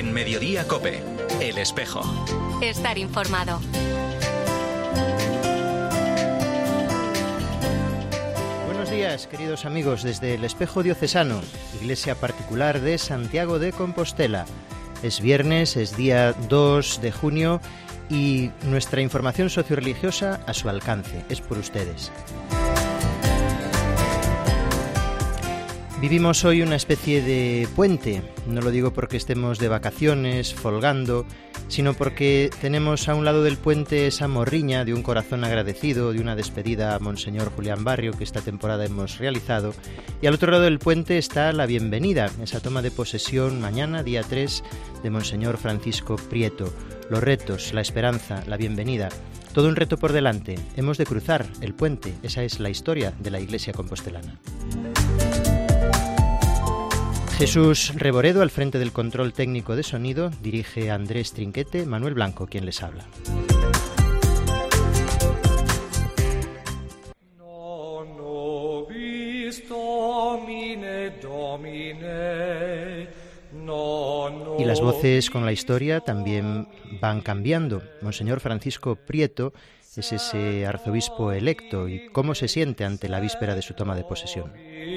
En Mediodía COPE, El Espejo. Estar informado. Buenos días, queridos amigos, desde El Espejo Diocesano, Iglesia Particular de Santiago de Compostela. Es viernes, es día 2 de junio y nuestra información socioreligiosa a su alcance, es por ustedes. Vivimos hoy una especie de puente, no lo digo porque estemos de vacaciones, folgando, sino porque tenemos a un lado del puente esa morriña de un corazón agradecido, de una despedida a Monseñor Julián Barrio que esta temporada hemos realizado, y al otro lado del puente está la bienvenida, esa toma de posesión mañana, día 3, de Monseñor Francisco Prieto, los retos, la esperanza, la bienvenida. Todo un reto por delante, hemos de cruzar el puente, esa es la historia de la Iglesia compostelana. Jesús Reboredo, al frente del control técnico de sonido, dirige a Andrés Trinquete, Manuel Blanco, quien les habla. Y las voces con la historia también van cambiando. Monseñor Francisco Prieto es ese arzobispo electo y cómo se siente ante la víspera de su toma de posesión.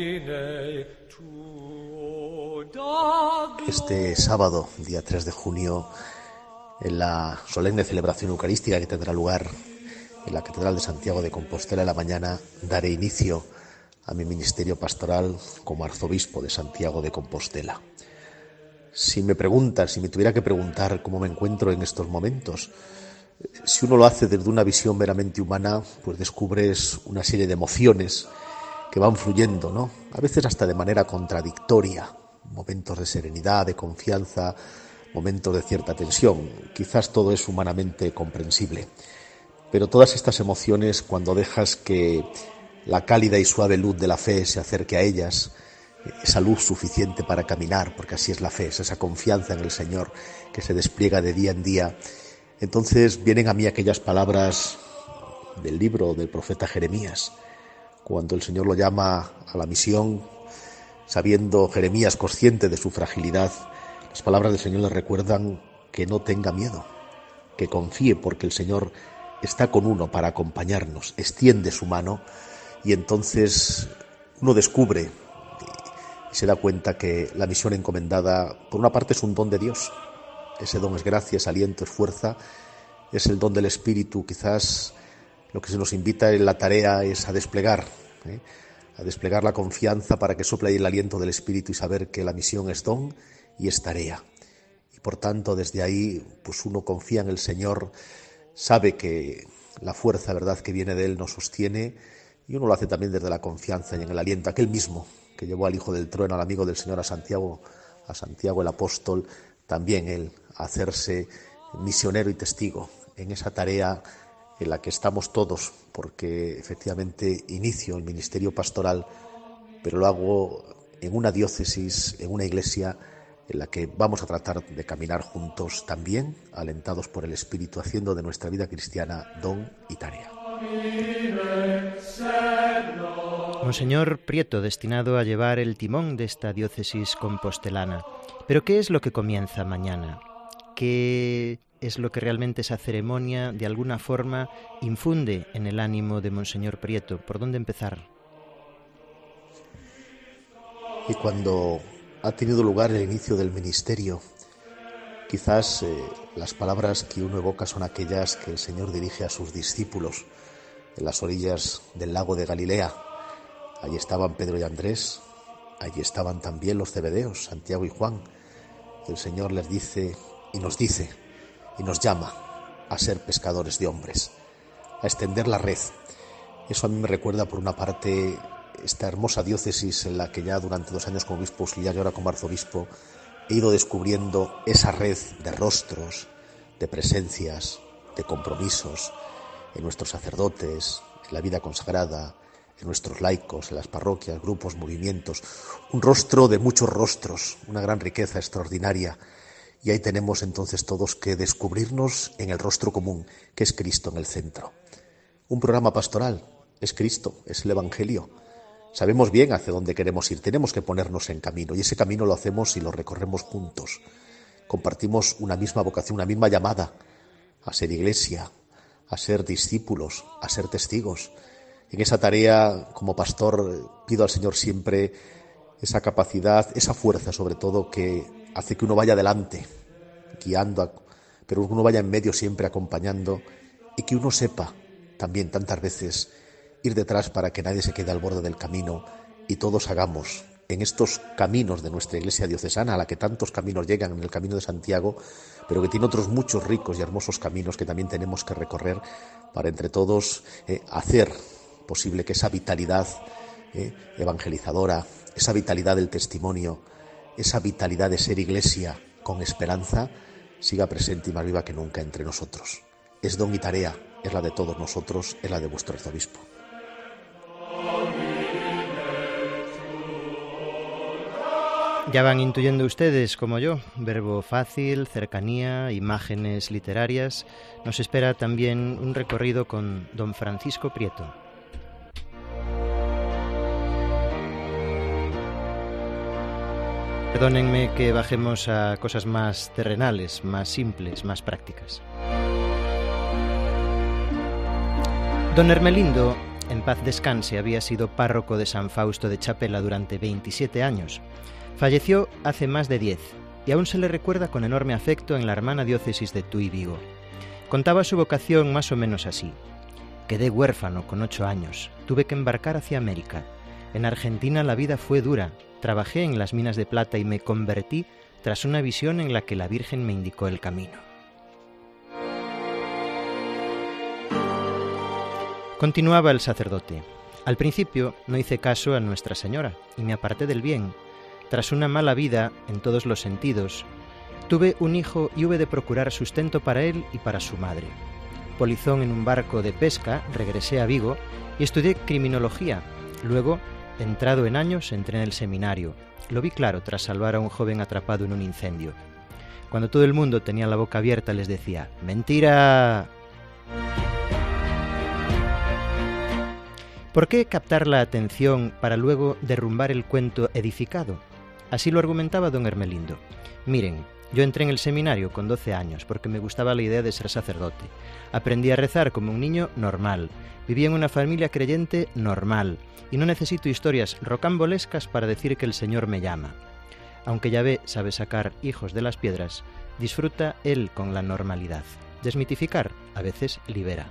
Este sábado, día 3 de junio, en la solemne celebración eucarística que tendrá lugar en la Catedral de Santiago de Compostela en la mañana, daré inicio a mi ministerio pastoral como arzobispo de Santiago de Compostela. Si me tuviera que preguntar cómo me encuentro en estos momentos, si uno lo hace desde una visión meramente humana, pues descubres una serie de emociones que van fluyendo, ¿no? A veces hasta de manera contradictoria. Momentos de serenidad, de confianza, momentos de cierta tensión. Quizás todo es humanamente comprensible. Pero todas estas emociones, cuando dejas que la cálida y suave luz de la fe se acerque a ellas, esa luz suficiente para caminar, porque así es la fe, es esa confianza en el Señor que se despliega de día en día, entonces vienen a mí aquellas palabras del libro del profeta Jeremías, cuando el Señor lo llama a la misión. Sabiendo Jeremías, consciente de su fragilidad, las palabras del Señor le recuerdan que no tenga miedo, que confíe porque el Señor está con uno para acompañarnos, extiende su mano y entonces uno descubre y se da cuenta que la misión encomendada por una parte es un don de Dios, ese don es gracia, es aliento, es fuerza, es el don del Espíritu, quizás lo que se nos invita en la tarea es a desplegar la confianza para que sople ahí el aliento del Espíritu y saber que la misión es don y es tarea. Y por tanto, desde ahí, pues uno confía en el Señor, sabe que la fuerza, verdad, que viene de Él nos sostiene y uno lo hace también desde la confianza y en el aliento. Aquel mismo que llevó al Hijo del Trueno, al amigo del Señor, a Santiago el apóstol, también él a hacerse misionero y testigo en esa tarea en la que estamos todos, porque efectivamente inicio el ministerio pastoral, pero lo hago en una diócesis, en una iglesia en la que vamos a tratar de caminar juntos también, alentados por el Espíritu, haciendo de nuestra vida cristiana don y tarea. Monseñor Prieto, destinado a llevar el timón de esta diócesis compostelana. ¿Pero qué es lo que comienza mañana? ¿Qué es lo que realmente esa ceremonia de alguna forma infunde en el ánimo de Monseñor Prieto? ¿Por dónde empezar? Y cuando ha tenido lugar el inicio del ministerio, quizás las palabras que uno evoca son aquellas que el Señor dirige a sus discípulos en las orillas del lago de Galilea. Allí estaban Pedro y Andrés, allí estaban también los zebedeos, Santiago y Juan. El Señor les dice y nos llama a ser pescadores de hombres, a extender la red. Eso a mí me recuerda, por una parte, esta hermosa diócesis en la que ya durante 2 años como obispo auxiliar y ahora como arzobispo he ido descubriendo esa red de rostros, de presencias, de compromisos en nuestros sacerdotes, en la vida consagrada, en nuestros laicos, en las parroquias, grupos, movimientos. Un rostro de muchos rostros, una gran riqueza extraordinaria. Y ahí tenemos entonces todos que descubrirnos en el rostro común, que es Cristo en el centro. Un programa pastoral es Cristo, es el Evangelio. Sabemos bien hacia dónde queremos ir, tenemos que ponernos en camino y ese camino lo hacemos y lo recorremos juntos. compartimos una misma vocación, una misma llamada a ser iglesia, a ser discípulos, a ser testigos. En esa tarea, como pastor, pido al Señor siempre esa capacidad, esa fuerza sobre todo, que hace que uno vaya adelante, guiando, pero uno vaya en medio siempre acompañando, y que uno sepa también tantas veces ir detrás para que nadie se quede al borde del camino y todos hagamos en estos caminos de nuestra iglesia diocesana, a la que tantos caminos llegan en el Camino de Santiago, pero que tiene otros muchos ricos y hermosos caminos que también tenemos que recorrer para entre todos hacer posible que esa vitalidad evangelizadora, esa vitalidad del testimonio, esa vitalidad de ser iglesia con esperanza, siga presente y más viva que nunca entre nosotros. Es don y tarea, es la de todos nosotros, es la de vuestro arzobispo. Ya van intuyendo ustedes, como yo, verbo fácil, cercanía, imágenes literarias. Nos espera también un recorrido con don Francisco Prieto. Perdónenme que bajemos a cosas más terrenales, más simples, más prácticas. Don Hermelindo, en paz descanse, había sido párroco de San Fausto de Chapela durante 27 años. Falleció hace más de 10 y aún se le recuerda con enorme afecto en la hermana diócesis de Tuy Vigo. Contaba su vocación más o menos así. Quedé huérfano con 8 años, tuve que embarcar hacia América. En Argentina la vida fue dura, trabajé en las minas de plata y me convertí tras una visión en la que la Virgen me indicó el camino. Continuaba el sacerdote. Al principio no hice caso a Nuestra Señora y me aparté del bien. Tras una mala vida, en todos los sentidos, tuve un hijo y hube de procurar sustento para él y para su madre. Polizón en un barco de pesca, regresé a Vigo y estudié criminología. Luego, entrado en años, entré en el seminario. Lo vi claro tras salvar a un joven atrapado en un incendio. Cuando todo el mundo tenía la boca abierta, les decía: ¡mentira! ¿Por qué captar la atención para luego derrumbar el cuento edificado? Así lo argumentaba don Hermelindo. Miren, yo entré en el seminario con 12 años porque me gustaba la idea de ser sacerdote. Aprendí a rezar como un niño normal. Viví en una familia creyente normal. Y no necesito historias rocambolescas para decir que el Señor me llama. Aunque Yahvé sabe sacar hijos de las piedras, disfruta Él con la normalidad. Desmitificar a veces libera.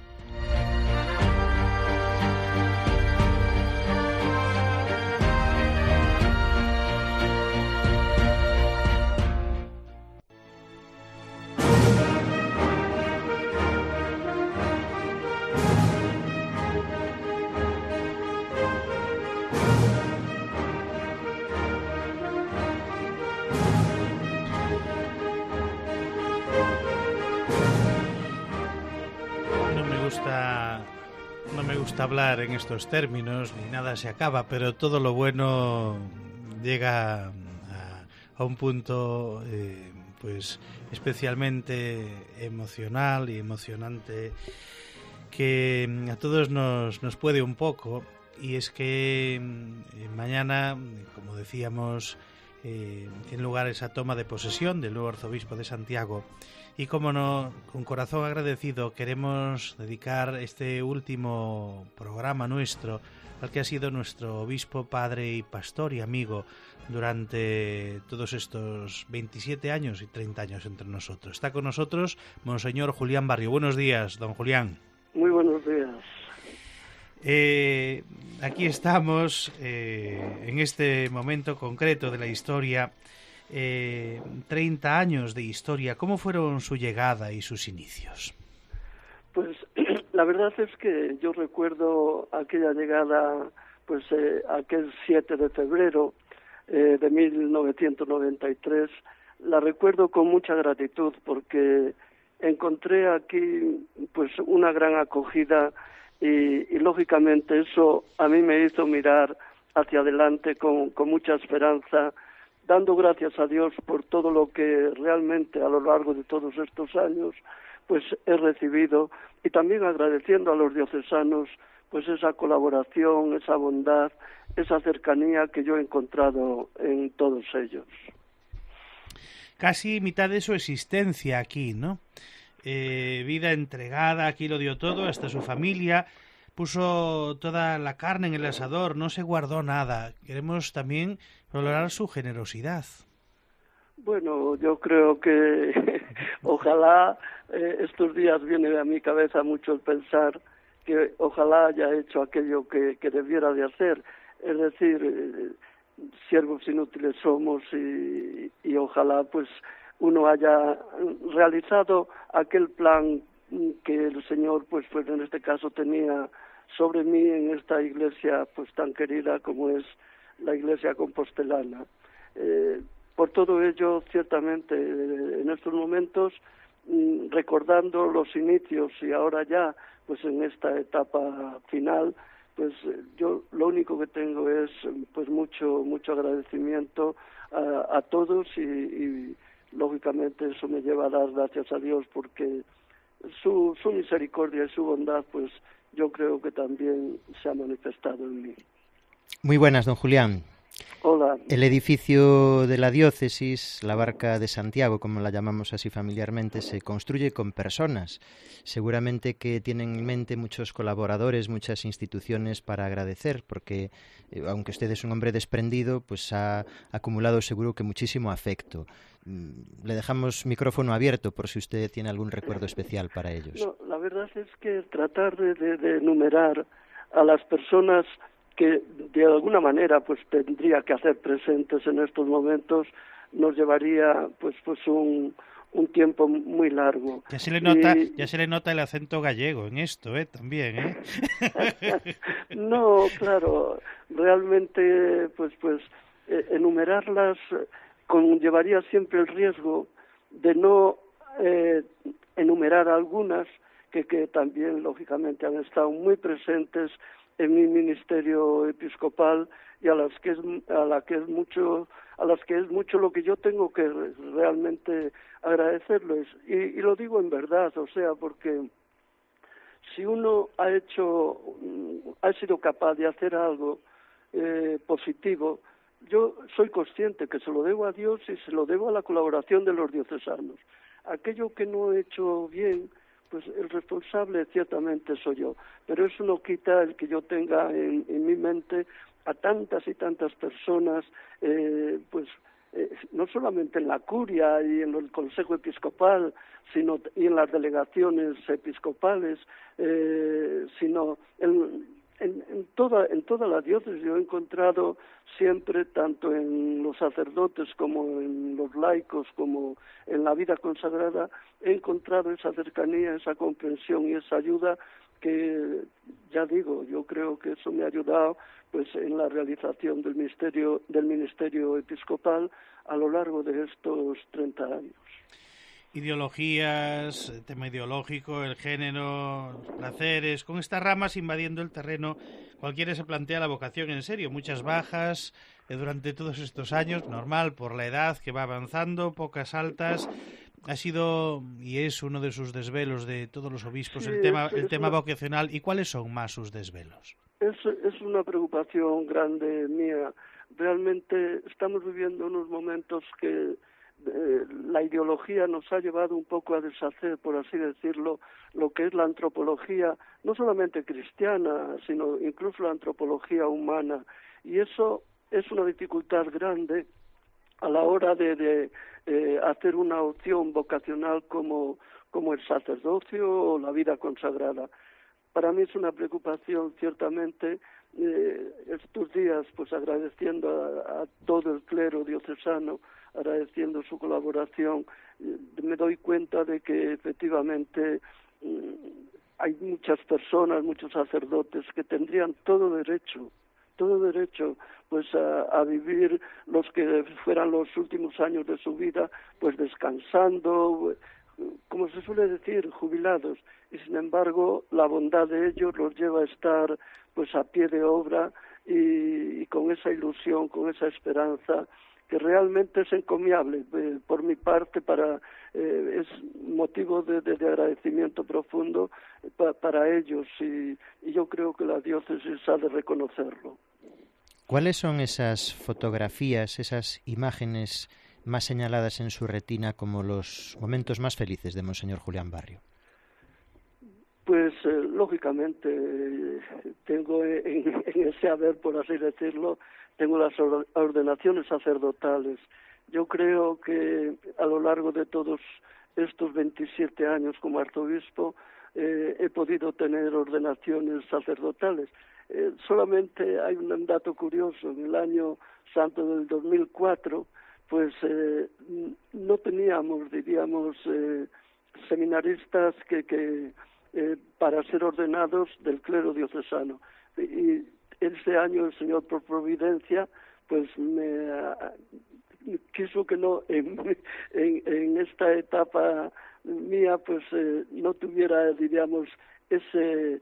No me gusta hablar en estos términos, ni nada se acaba, pero todo lo bueno llega a un punto pues especialmente emocional y emocionante que a todos nos puede un poco, y es que mañana, como decíamos, tiene lugar esa toma de posesión del nuevo arzobispo de Santiago. Y como no, con corazón agradecido queremos dedicar este último programa nuestro al que ha sido nuestro obispo, padre y pastor y amigo durante todos estos 27 años y 30 años entre nosotros. Está con nosotros Monseñor Julián Barrio. Buenos días, don Julián. Muy buenos días. Aquí estamos en este momento concreto de la historia. 30 años de historia. ¿Cómo fueron su llegada y sus inicios? Pues la verdad es que yo recuerdo aquella llegada, pues aquel 7 de febrero de 1993, la recuerdo con mucha gratitud porque encontré aquí pues una gran acogida y lógicamente eso a mí me hizo mirar hacia adelante con mucha esperanza, dando gracias a Dios por todo lo que realmente a lo largo de todos estos años pues he recibido, y también agradeciendo a los diocesanos pues esa colaboración, esa bondad, esa cercanía que yo he encontrado en todos ellos. casi mitad de su existencia aquí, ¿no? Vida entregada, aquí lo dio todo, hasta su familia, puso toda la carne en el asador, no se guardó nada. Queremos también valorar su generosidad. Bueno, yo creo que ojalá estos días viene a mi cabeza mucho el pensar que ojalá haya hecho aquello que debiera de hacer, es decir, siervos inútiles somos y ojalá pues uno haya realizado aquel plan que el Señor pues en este caso tenía sobre mí en esta iglesia pues tan querida como es la iglesia compostelana. Por todo ello, ciertamente, en estos momentos, recordando los inicios y ahora ya, pues en esta etapa final, pues yo lo único que tengo es pues mucho agradecimiento a todos y lógicamente eso me lleva a dar gracias a Dios porque su misericordia y su bondad, pues yo creo que también se ha manifestado en mí. Muy buenas, don Julián. Hola. El edificio de la diócesis, la Barca de Santiago, como la llamamos así familiarmente, se construye con personas. Seguramente que tienen en mente muchos colaboradores, muchas instituciones para agradecer, porque aunque usted es un hombre desprendido, pues ha acumulado seguro que muchísimo afecto. Le dejamos micrófono abierto por si usted tiene algún recuerdo especial para ellos. No, la verdad es que tratar de enumerar a las personas que de alguna manera pues tendría que hacer presentes en estos momentos nos llevaría pues un tiempo muy largo. Ya se le nota el acento gallego en esto, también, No, claro, realmente pues enumerarlas conllevaría siempre el riesgo de no enumerar algunas que también lógicamente han estado muy presentes en mi ministerio episcopal y a las que es mucho lo que yo tengo que realmente agradecerles y lo digo en verdad, o sea, porque si uno ha sido capaz de hacer algo positivo, yo soy consciente que se lo debo a Dios y se lo debo a la colaboración de los diocesanos. Aquello que no he hecho bien, pues el responsable ciertamente soy yo, pero eso no quita el que yo tenga en mi mente a tantas y tantas personas, no solamente en la curia y en el Consejo Episcopal, sino y en las delegaciones episcopales, sino en toda la diócesis. Yo he encontrado siempre, tanto en los sacerdotes como en los laicos, como en la vida consagrada, he encontrado esa cercanía, esa comprensión y esa ayuda que, ya digo, yo creo que eso me ha ayudado pues en la realización del ministerio episcopal a lo largo de estos 30 años. Ideologías, el tema ideológico, el género, los placeres, con estas ramas invadiendo el terreno, cualquiera se plantea la vocación en serio, muchas bajas durante todos estos años, normal por la edad que va avanzando, pocas altas. Ha sido y es uno de sus desvelos de todos los obispos, sí, el tema vocacional. ¿Y cuáles son más sus desvelos? Es una preocupación grande mía. Realmente estamos viviendo unos momentos que la ideología nos ha llevado un poco a deshacer, por así decirlo, lo que es la antropología, no solamente cristiana, sino incluso la antropología humana. Y eso es una dificultad grande a la hora de hacer una opción vocacional como el sacerdocio o la vida consagrada. Para mí es una preocupación, ciertamente. Estos días, pues agradeciendo a todo el clero diocesano, agradeciendo su colaboración, me doy cuenta de que efectivamente hay muchas personas, muchos sacerdotes que tendrían todo derecho pues a vivir los que fueran los últimos años de su vida pues descansando, como se suele decir, jubilados, y sin embargo la bondad de ellos los lleva a estar pues a pie de obra y con esa ilusión, con esa esperanza que realmente es encomiable. Por mi parte, es motivo de agradecimiento profundo para ellos y yo creo que la diócesis ha de reconocerlo. ¿Cuáles son esas fotografías, esas imágenes más señaladas en su retina como los momentos más felices de Monseñor Julián Barrio? Pues lógicamente tengo en ese haber, por así decirlo, tengo las ordenaciones sacerdotales. Yo creo que a lo largo de todos estos 27 años como arzobispo he podido tener ordenaciones sacerdotales. Solamente hay un dato curioso: en el año santo del 2004, pues no teníamos, diríamos, seminaristas que para ser ordenados del clero diocesano. Y este año el Señor, por providencia, pues me quiso que no en esta etapa mía pues no tuviera, diríamos, ese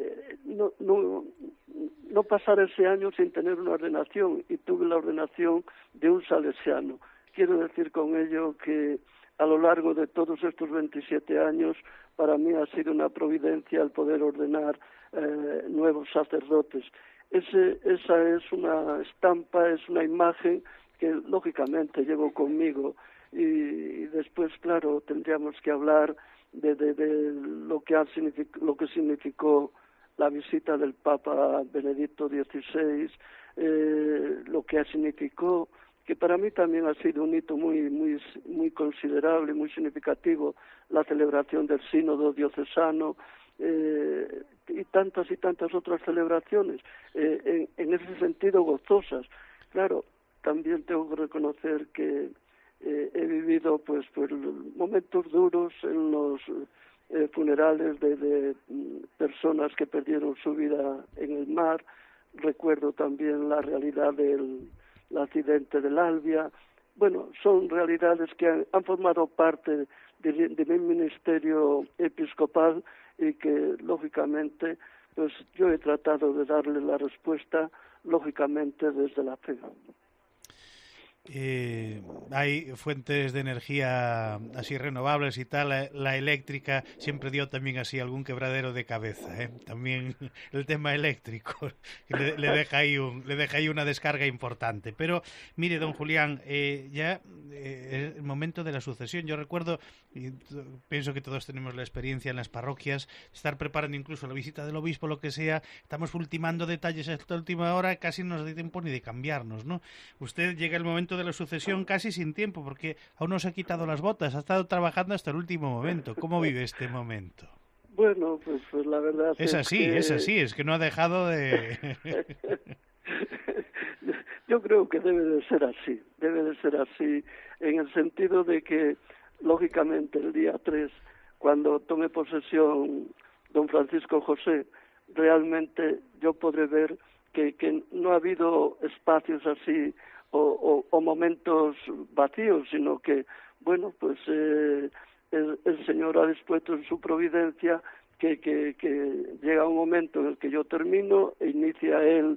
no pasar ese año sin tener una ordenación, y tuve la ordenación de un salesiano. Quiero decir con ello que a lo largo de todos estos 27 años para mí ha sido una providencia el poder ordenar nuevos sacerdotes. Esa es una estampa, es una imagen que lógicamente llevo conmigo, y después, claro, tendríamos que hablar de lo que significó la visita del Papa Benedicto XVI, lo que significó, que para mí también ha sido un hito muy considerable, muy significativo, la celebración del Sínodo Diocesano, y tantas otras celebraciones, en ese sentido gozosas. Claro, también tengo que reconocer que he vivido pues momentos duros en los funerales de personas que perdieron su vida en el mar. Recuerdo también la realidad del accidente del Albia. Bueno, son realidades que han formado parte de mi ministerio episcopal, y que lógicamente pues yo he tratado de darle la respuesta lógicamente desde la fe. Hay fuentes de energía así renovables y tal. La eléctrica siempre dio también así algún quebradero de cabeza, ¿eh? También el tema eléctrico le deja ahí una descarga importante. Pero mire, don Julián, ya el momento de la sucesión. Yo recuerdo, y pienso que todos tenemos la experiencia en las parroquias, estar preparando incluso la visita del obispo, lo que sea, estamos ultimando detalles a esta última hora, casi no nos da tiempo ni de cambiarnos, ¿no? Usted llega el momento de la sucesión casi sin tiempo, porque aún no se ha quitado las botas, ha estado trabajando hasta el último momento. ¿Cómo vive este momento? Bueno, pues la verdad es así, es que no ha dejado de... Yo creo que debe de ser así, en el sentido de que, lógicamente, el día 3, cuando tome posesión don Francisco José, realmente yo podré ver que no ha habido espacios así o momentos vacíos, sino que, bueno, pues el Señor ha dispuesto en su providencia que llega un momento en el que yo termino e inicia él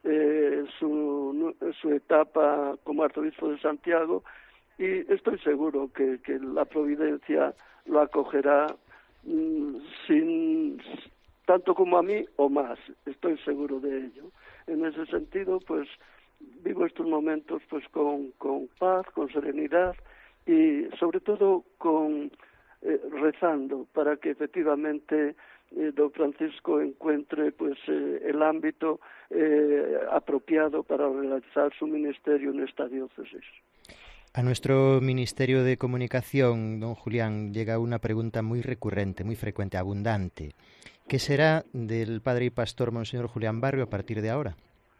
su etapa como arzobispo de Santiago, y estoy seguro que la providencia lo acogerá sin tanto como a mí o más, estoy seguro de ello. En ese sentido, pues vivo estos momentos pues con paz, con serenidad, y sobre todo rezando para que efectivamente don Francisco encuentre pues el ámbito apropiado para realizar su ministerio en esta diócesis. A nuestro Ministerio de Comunicación, don Julián, llega una pregunta muy recurrente, muy frecuente, abundante. ¿Qué será del padre y pastor Monseñor Julián Barrio a partir de ahora?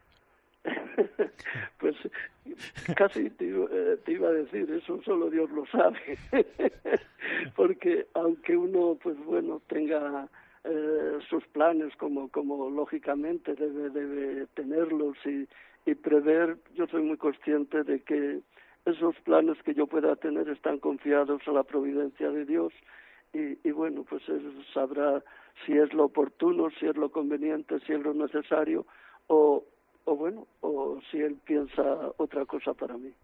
Pues casi te iba a decir, eso solo Dios lo sabe. Porque aunque uno, pues bueno, tenga sus planes como lógicamente debe tenerlos y prever, yo soy muy consciente de que esos planes que yo pueda tener están confiados a la providencia de Dios, y bueno, pues él sabrá si es lo oportuno, si es lo conveniente, si es lo necesario, o si él piensa otra cosa para mí.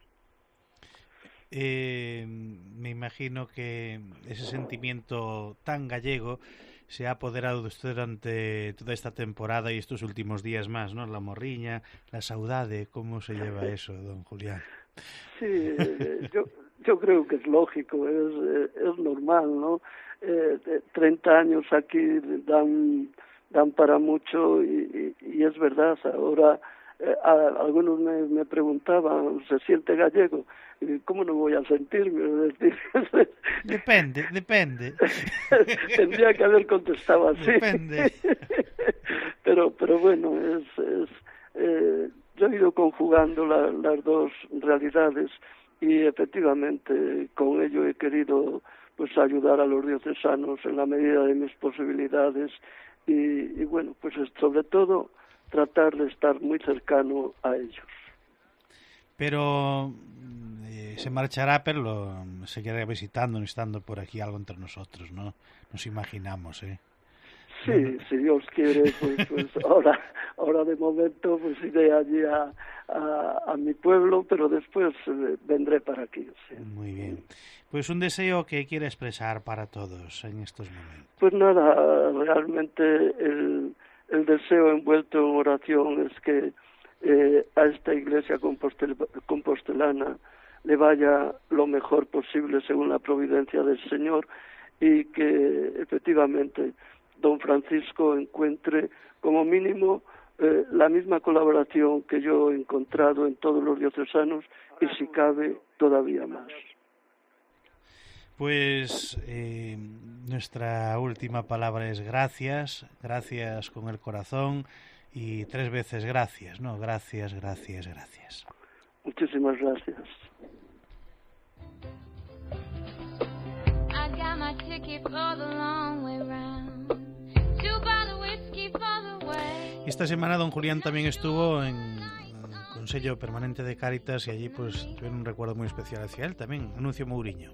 Me imagino que ese sentimiento tan gallego se ha apoderado de usted durante toda esta temporada y estos últimos días más, ¿no? La morriña, la saudade, ¿cómo se lleva eso, don Julián? Sí, yo creo que es lógico, es normal, ¿no? 30 años aquí dan para mucho y es verdad. Ahora algunos me preguntaban, ¿se siente gallego? Y ¿cómo no voy a sentirme? Depende. Tendría que haber contestado así. Depende. Pero bueno, yo he ido conjugando las dos realidades y efectivamente con ello he querido pues ayudar a los diocesanos en la medida de mis posibilidades y bueno, pues sobre todo tratar de estar muy cercano a ellos. Pero se marchará, pero se quedará visitando, estando por aquí algo entre nosotros, ¿no? Nos imaginamos, ¿eh? Sí, si Dios quiere, pues ahora de momento pues iré allí a mi pueblo, pero después vendré para aquí. Sí. Muy bien. Pues un deseo que quiere expresar para todos en estos momentos. Pues nada, realmente el deseo envuelto en oración es que a esta iglesia compostelana le vaya lo mejor posible según la providencia del Señor y que efectivamente don Francisco encuentre como mínimo la misma colaboración que yo he encontrado en todos los diocesanos y si cabe todavía más. Pues nuestra última palabra es gracias con el corazón y 3 veces gracias, ¿no? Gracias. Muchísimas gracias. Esta semana don Julián también estuvo en el Consello Permanente de Cáritas y allí pues tuvieron un recuerdo muy especial hacia él tamén, Anuncio Mouriño.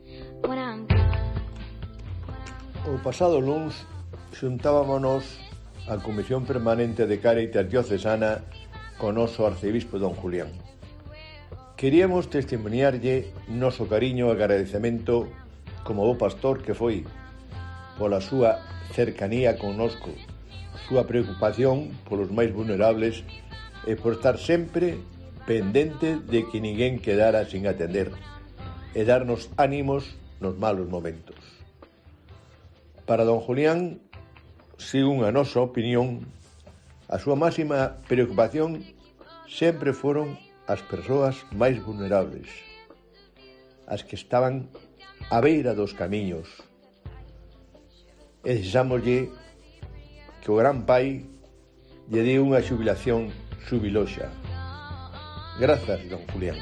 O pasado luns xuntábamonos a Comisión Permanente de Cáritas Diocesana con noso arcebispo don Julián. Queríamos testimoniarlle noso cariño e agradecemento como bo pastor que foi pola súa cercanía connosco, súa preocupación polos máis vulnerables e por estar sempre pendente de que ninguén quedara sin atender e darnos ánimos nos malos momentos. Para don Julián, según a nosa opinión, a súa máxima preocupación sempre foron as persoas máis vulnerables, as que estaban á beira dos camiños. E deseámoslle que o gran pai lle dé unha xubilación xubiloxa. Grazas, don Julián.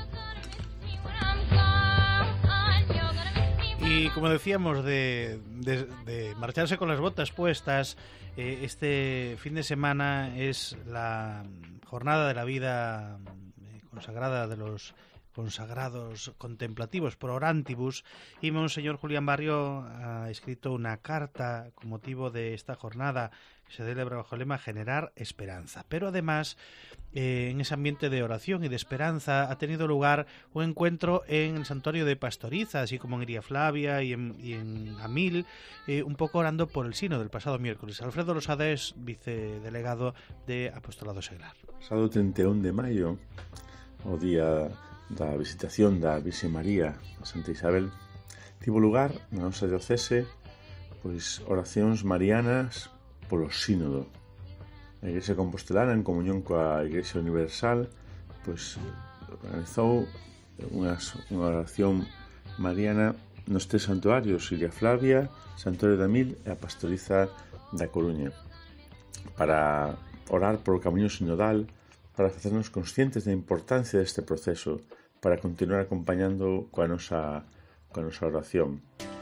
Y como decíamos, de marcharse con las botas puestas, este fin de semana es la jornada de la vida consagrada de los consagrados contemplativos por orantibus, y Monseñor Julián Barrio ha escrito una carta con motivo de esta jornada que se celebra bajo el lema Generar Esperanza. Pero además, en ese ambiente de oración y de esperanza ha tenido lugar un encuentro en el santuario de Pastoriza, así como en Iria Flavia y en Amil, un poco orando por el sino del pasado miércoles. Alfredo Losada es vicedelegado de Apostolado Seglar. Sábado 31 de maio, o día da visitación da Virxe María a Santa Isabel, tivo lugar na nosa diocese pois oracións marianas polo sínodo. A Igrexa Compostelana, en comunión coa Igrexa Universal, pois organizou unha oración mariana nos 3 santuarios, Iria Flavia, Santuario de Amil e a Pastoriza da Coruña, para orar por o camiño sinodal, para facernos conscientes da importancia deste proceso, para continuar acompañando coa nosa oración.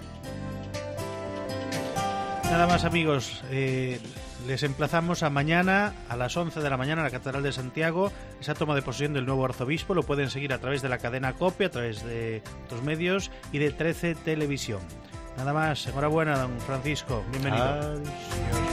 Nada más, amigos, les emplazamos a mañana a las 11 de la mañana en la Catedral de Santiago, esa toma de posesión del nuevo arzobispo. Lo pueden seguir a través de la cadena COPE, a través de otros medios y de 13 Televisión. Nada más, enhorabuena, don Francisco, bienvenido. Adiós.